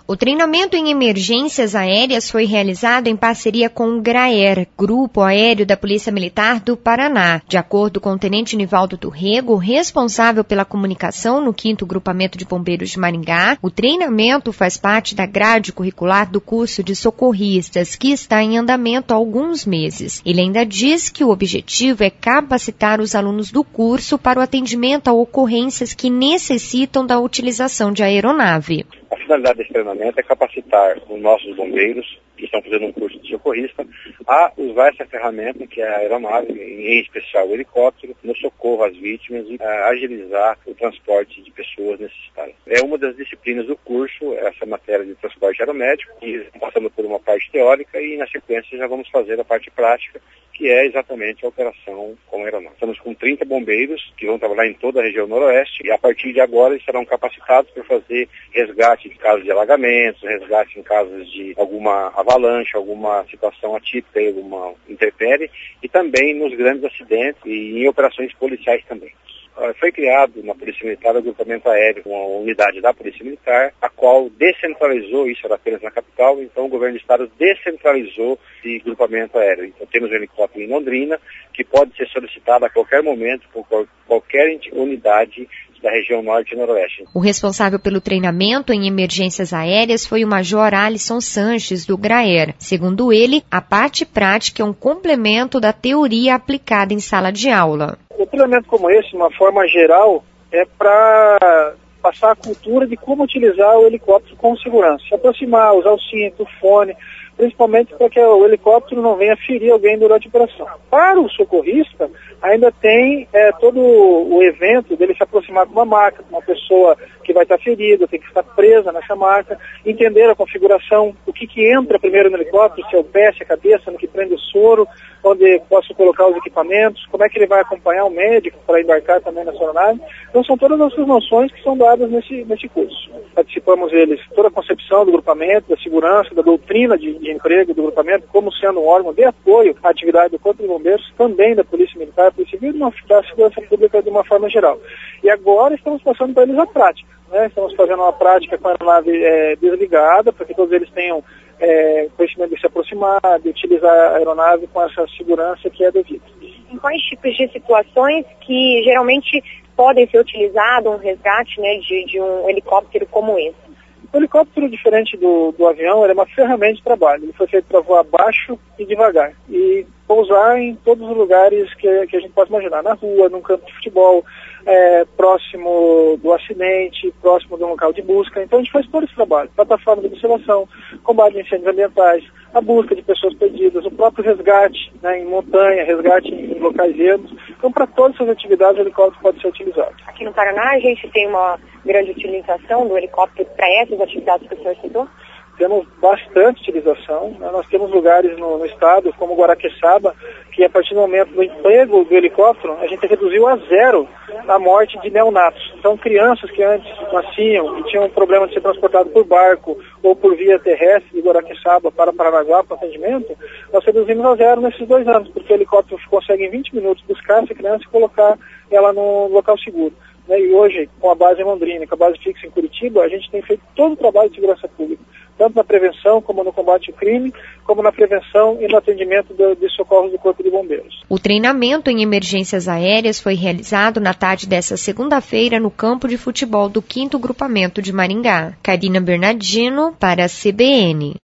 O treinamento em emergências aéreas foi realizado em parceria com o GRAER, Grupo Aéreo da Polícia Militar do Paraná. De acordo com o Tenente Nivaldo Turrego, responsável pela comunicação no 5º Grupamento de Bombeiros de Maringá, o treinamento faz parte da grade curricular do curso de socorristas, que está em andamento há alguns meses. Ele ainda diz que o objetivo é capacitar os alunos do curso para o atendimento a ocorrências que necessitam da utilização de aeronave. A finalidade desse treinamento é capacitar os nossos bombeiros, que estão fazendo um curso de socorrista, a usar essa ferramenta, que é a aeronave, em especial o helicóptero, no socorro às vítimas e agilizar o transporte de pessoas necessitadas. É uma das disciplinas do curso, essa matéria de transporte aeromédico, e passando por uma parte teórica e, na sequência, já vamos fazer a parte prática, que é exatamente a operação com a aeronave. Estamos com 30 bombeiros que vão trabalhar em toda a região noroeste e a partir de agora eles serão capacitados para fazer resgate em casos de alagamentos, resgate em casos de alguma avalanche, alguma situação atípica, alguma intempérie e também nos grandes acidentes e em operações policiais também. Foi criado na Polícia Militar o agrupamento aéreo, uma unidade da Polícia Militar, a qual descentralizou, isso era apenas na capital, então o governo do estado descentralizou esse agrupamento aéreo. Então temos um helicóptero em Londrina, que pode ser solicitado a qualquer momento por qualquer unidade da região norte e noroeste. O responsável pelo treinamento em emergências aéreas foi o Major Alisson Sanches, do GRAER. Segundo ele, a parte prática é um complemento da teoria aplicada em sala de aula. Um treinamento como esse, de uma forma geral, é para passar a cultura de como utilizar o helicóptero com segurança. Se aproximar, usar o cinto, o fone, principalmente para que o helicóptero não venha ferir alguém durante a operação. Para o socorrista, ainda tem todo o evento dele se aproximar de uma maca, uma pessoa que vai estar ferida, tem que estar presa nessa maca, entender a configuração, o que entra primeiro no helicóptero, se é o pé, se é a cabeça, no que prende o soro, onde posso colocar os equipamentos, como é que ele vai acompanhar o médico para embarcar também na sua aeronave. Então são todas essas noções que são dadas nesse curso. Participamos eles, toda a concepção do grupamento, da segurança, da doutrina de emprego do grupamento, como sendo um órgão de apoio à atividade do Corpo de Bombeiros, também da Polícia Militar, Polícia Civil e da Segurança Pública de uma forma geral. E agora estamos passando para eles a prática, né? Estamos fazendo uma prática com a aeronave desligada, para que todos eles tenham conhecimento de se aproximar, de utilizar a aeronave com essa segurança que é devida. Em quais tipos de situações que geralmente podem ser utilizados um resgate, né, de um helicóptero como esse? O helicóptero, diferente do avião, ele é uma ferramenta de trabalho. Ele foi feito para voar baixo e devagar. E pousar em todos os lugares que a gente pode imaginar. Na rua, num campo de futebol, próximo do acidente, próximo de um local de busca. Então a gente faz todo esse trabalho. Plataforma de observação, combate a incêndios ambientais, a busca de pessoas perdidas, o próprio resgate, né, em montanha, resgate em locais ermos. Então para todas essas atividades o helicóptero pode ser utilizado. Aqui no Paraná a gente tem uma grande utilização do helicóptero para essas atividades que o senhor citou? Temos bastante utilização, né? Nós temos lugares no estado, como Guaraqueçaba, que a partir do momento do emprego do helicóptero, a gente reduziu a zero a morte de neonatos. Então, crianças que antes nasciam e tinham problema de ser transportado por barco ou por via terrestre de Guaraqueçaba para Paranaguá para atendimento, nós reduzimos a zero nesses 2 anos, porque o helicóptero consegue em 20 minutos buscar essa criança e colocar ela no local seguro. E hoje, com a base em Londrina, com a base fixa em Curitiba, a gente tem feito todo o trabalho de segurança pública, tanto na prevenção, como no combate ao crime, como na prevenção e no atendimento de socorros do Corpo de Bombeiros. O treinamento em emergências aéreas foi realizado na tarde desta segunda-feira no campo de futebol do 5º Grupamento de Maringá. Karina Bernardino, para a CBN.